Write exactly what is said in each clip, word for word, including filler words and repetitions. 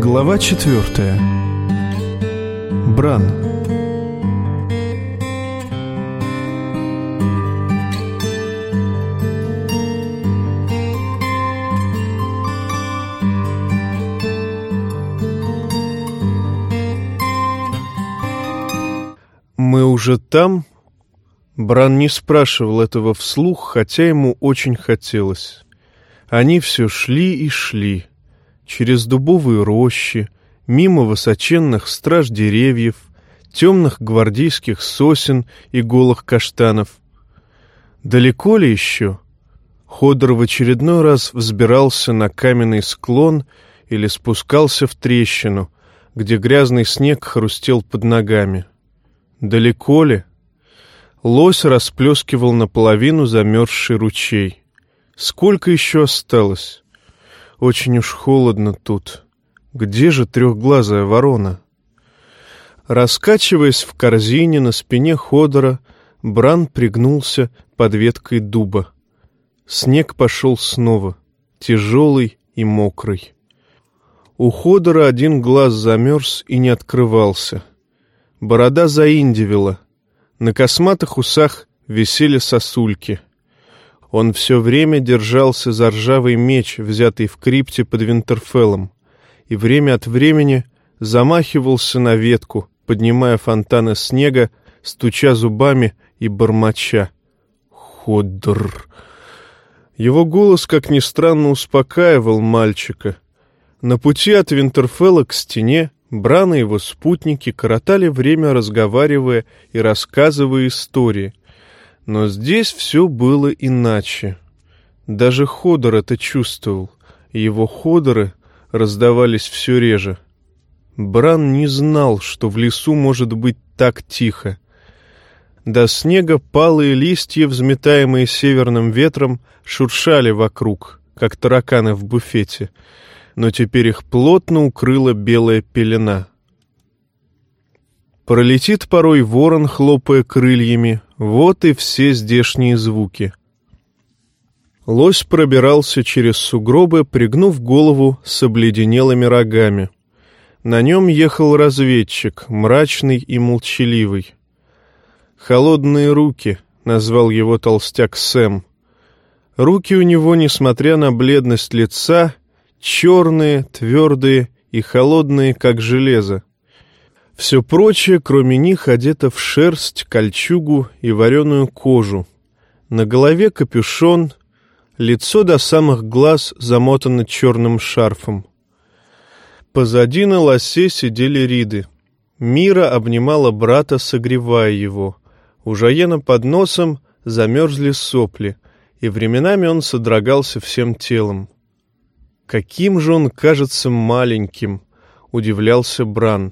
Глава четвертая. Бран. «Мы уже там?» Бран не спрашивал этого вслух, хотя ему очень хотелось. Они все шли и шли. Через дубовые рощи, мимо высоченных страж деревьев, темных гвардейских сосен и голых каштанов. Далеко ли еще? Ходор в очередной раз взбирался на каменный склон или спускался в трещину, где грязный снег хрустел под ногами. Далеко ли? Лось расплескивал наполовину замерзший ручей. Сколько еще осталось? Очень уж холодно тут. Где же трехглазая ворона? Раскачиваясь в корзине на спине Ходора, Бран пригнулся под веткой дуба. Снег пошел снова, тяжелый и мокрый. У Ходора один глаз замерз и не открывался. Борода заиндивела. На косматых усах висели сосульки. Он все время держался за ржавый меч, взятый в крипте под Винтерфеллом, и время от времени замахивался на ветку, поднимая фонтаны снега, стуча зубами и бормоча. «Ходор!» Его голос, как ни странно, успокаивал мальчика. На пути от Винтерфелла к стене Бран и его спутники коротали время, разговаривая и рассказывая истории. Но здесь все было иначе. Даже Ходор это чувствовал, и его ходоры раздавались все реже. Бран не знал, что в лесу может быть так тихо. До снега палые листья, взметаемые северным ветром, шуршали вокруг, как тараканы в буфете, но теперь их плотно укрыла белая пелена. Пролетит порой ворон, хлопая крыльями, вот и все здешние звуки. Лось пробирался через сугробы, пригнув голову с обледенелыми рогами. На нем ехал разведчик, мрачный и молчаливый. «Холодные руки», — назвал его толстяк Сэм. Руки у него, несмотря на бледность лица, черные, твердые и холодные, как железо. Все прочее, кроме них, одето в шерсть, кольчугу и вареную кожу. На голове капюшон, лицо до самых глаз замотано черным шарфом. Позади на лосе сидели риды. Мира обнимала брата, согревая его. У Жаена под носом замерзли сопли, и временами он содрогался всем телом. «Каким же он кажется маленьким!» — удивлялся Бран.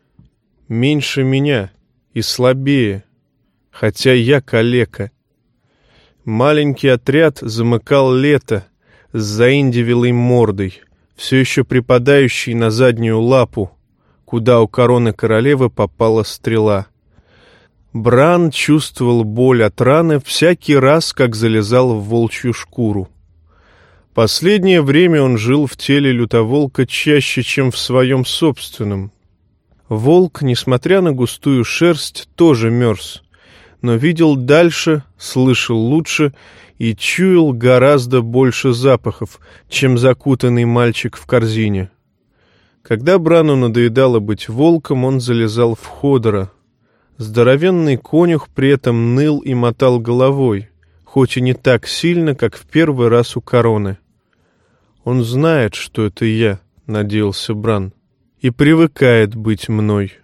«Меньше меня и слабее, хотя я калека». Маленький отряд замыкал лето с заиндивелой мордой, все еще припадающей на заднюю лапу, куда у короны королевы попала стрела. Бран чувствовал боль от раны всякий раз, как залезал в волчью шкуру. Последнее время он жил в теле лютоволка чаще, чем в своем собственном. Волк, несмотря на густую шерсть, тоже мерз, но видел дальше, слышал лучше и чуял гораздо больше запахов, чем закутанный мальчик в корзине. Когда Брану надоедало быть волком, он залезал в Ходора. Здоровенный конюх при этом ныл и мотал головой, хоть и не так сильно, как в первый раз у короны. «Он знает, что это я», — надеялся Бран, — «и привыкает быть мной».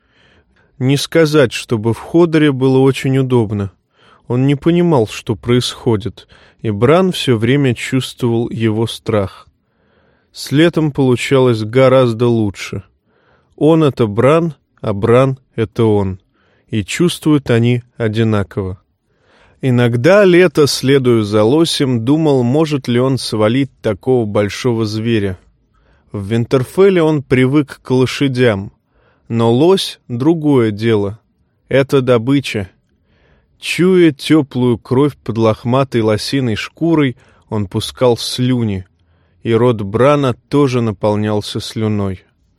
Не сказать, чтобы в Ходоре было очень удобно. Он не понимал, что происходит, и Бран все время чувствовал его страх. С летом получалось гораздо лучше. Он — это Бран, а Бран — это он, и чувствуют они одинаково. Иногда Лето, следуя за лосем, думал, может ли он свалить такого большого зверя. В Винтерфелле он привык к лошадям, но лось — другое дело. Это добыча. Чуя теплую кровь под лохматой лосиной шкурой, он пускал слюни, и рот Брана тоже наполнялся слюной.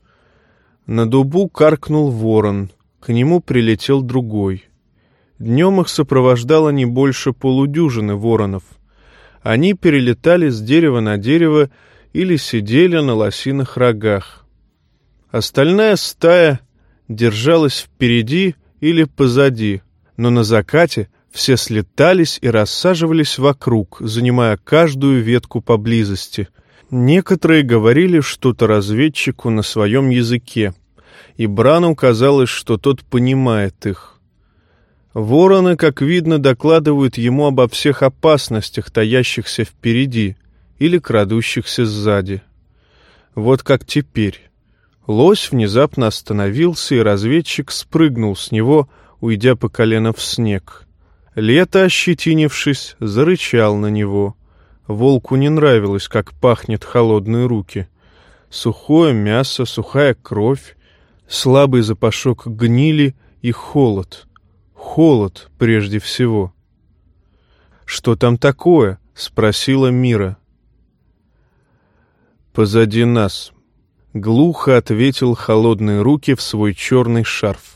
На дубу каркнул ворон, к нему прилетел другой. Днем их сопровождало не больше полудюжины воронов. Они перелетали с дерева на дерево или сидели на лосиных рогах. Остальная стая держалась впереди или позади, но на закате все слетались и рассаживались вокруг, занимая каждую ветку поблизости. Некоторые говорили что-то разведчику на своем языке, и Брану казалось, что тот понимает их. Вороны, как видно, докладывают ему обо всех опасностях, таящихся впереди или крадущихся сзади. Вот как теперь. Лось внезапно остановился, и разведчик спрыгнул с него, уйдя по колено в снег. Лето, ощетинившись, зарычал на него. Волку не нравилось, как пахнет холодные руки. Сухое мясо, сухая кровь, слабый запашок гнили и холод. Холод прежде всего. «Что там такое?» — спросила Мира. «Позади нас», — глухо ответил холодные руки в свой черный шарф.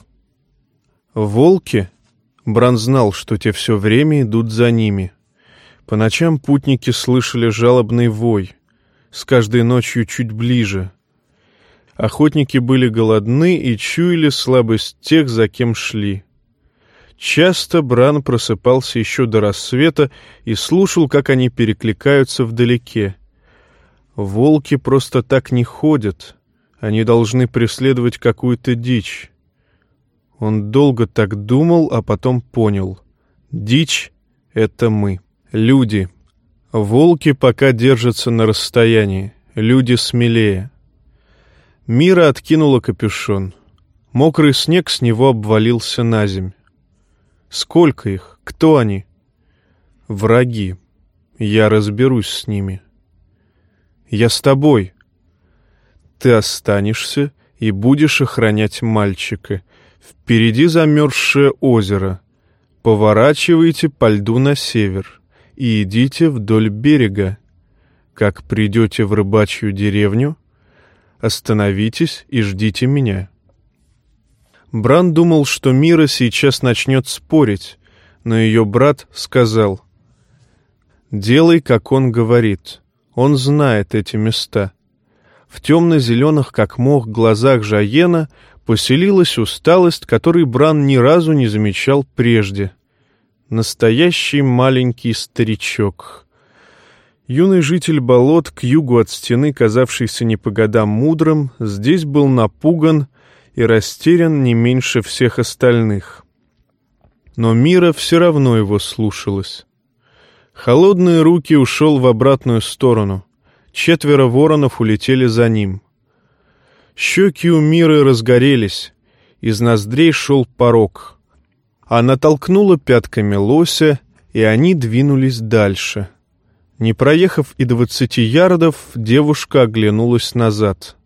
Волки? Бран знал, что те все время идут за ними. По ночам путники слышали жалобный вой, с каждой ночью чуть ближе. Охотники были голодны и чуяли слабость тех, за кем шли. Часто Бран просыпался еще до рассвета и слушал, как они перекликаются вдалеке. Волки просто так не ходят, они должны преследовать какую-то дичь. Он долго так думал, а потом понял. Дичь — это мы, люди. Волки пока держатся на расстоянии, люди смелее. Мира откинула капюшон. Мокрый снег с него обвалился на земь. Сколько их? Кто они? Враги. Я разберусь с ними. Я с тобой. Ты останешься и будешь охранять мальчика. Впереди замерзшее озеро. Поворачивайте по льду на север и идите вдоль берега. Как придете в рыбачью деревню, остановитесь и ждите меня. Бран думал, что Мира сейчас начнет спорить, но ее брат сказал: «Делай, как он говорит. Он знает эти места». В темно-зеленых, как мох, глазах Жаена поселилась усталость, которой Бран ни разу не замечал прежде. Настоящий маленький старичок. Юный житель болот, к югу от стены, казавшийся не по годам мудрым, здесь был напуган и растерян не меньше всех остальных. Но Мира все равно его слушалась. Холодные руки ушел в обратную сторону. Четверо воронов улетели за ним. Щеки у Миры разгорелись, из ноздрей шел порок. Она толкнула пятками лося, и они двинулись дальше. Не проехав и двадцати ярдов, девушка оглянулась назад.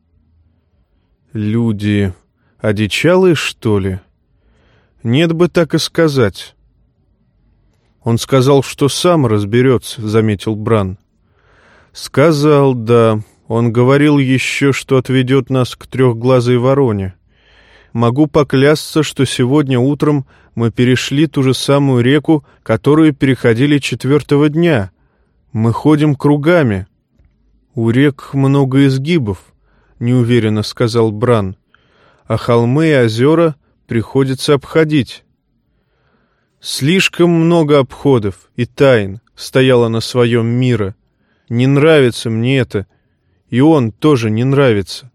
Люди одичалые, что ли? Нет бы так и сказать. Он сказал, что сам разберется, — заметил Бран. Сказал, да. Он говорил еще, что отведет нас к трехглазой вороне. Могу поклясться, что сегодня утром мы перешли ту же самую реку, которую переходили четвертого дня. Мы ходим кругами. У рек много изгибов, — неуверенно сказал Бран. А холмы и озера приходится обходить. Слишком много обходов и тайн стояло на своем Мира. Не нравится мне это, и он тоже не нравится.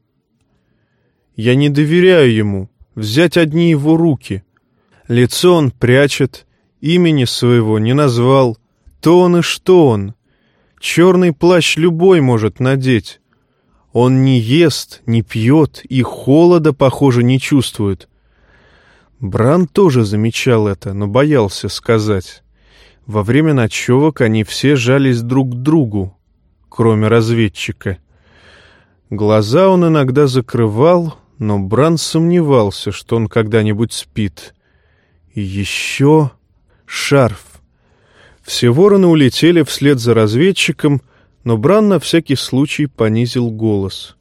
Я не доверяю ему, взять одни его руки. Лицо он прячет, имени своего не назвал. То он и что он. Черный плащ любой может надеть. Он не ест, не пьет и холода, похоже, не чувствует. Бран тоже замечал это, но боялся сказать. Во время ночевок они все жались друг к другу, кроме разведчика. Глаза он иногда закрывал, но Бран сомневался, что он когда-нибудь спит. И еще шарф. Все вороны улетели вслед за разведчиком, но Бран на всякий случай понизил голос.